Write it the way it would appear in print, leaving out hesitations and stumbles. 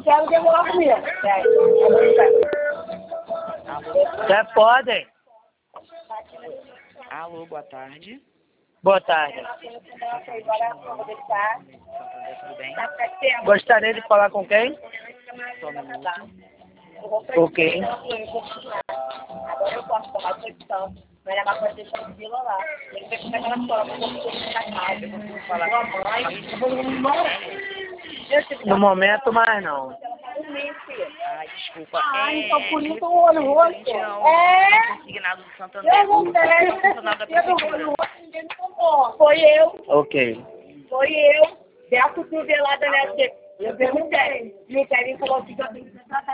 quero demorar comigo. Até podem. Alô, boa tarde. Boa tarde. Tudo bem? Gostaria de falar com quem? Só um minuto. Ok. Agora eu posso tomar posição. Vai levar pra deixar o fila lá. Tem que ver como é que ela toma. Eu vou falar com No momento, mais não. Ai, desculpa. Ai, então por isso o olho rosto. Consignado do Santander. Eu não tenho. Funcionário da prefeitura. Ninguém me contou. Foi eu. Ok. Foi eu. Dessa tutelada, né? Eu perguntei. E o Kevin falou assim que eu tenho que ser tratada.